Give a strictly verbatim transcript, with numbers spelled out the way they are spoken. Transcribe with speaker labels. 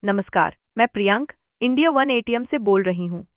Speaker 1: नमस्कार, मैं Priyank India one ATM से बोल रही हूँ।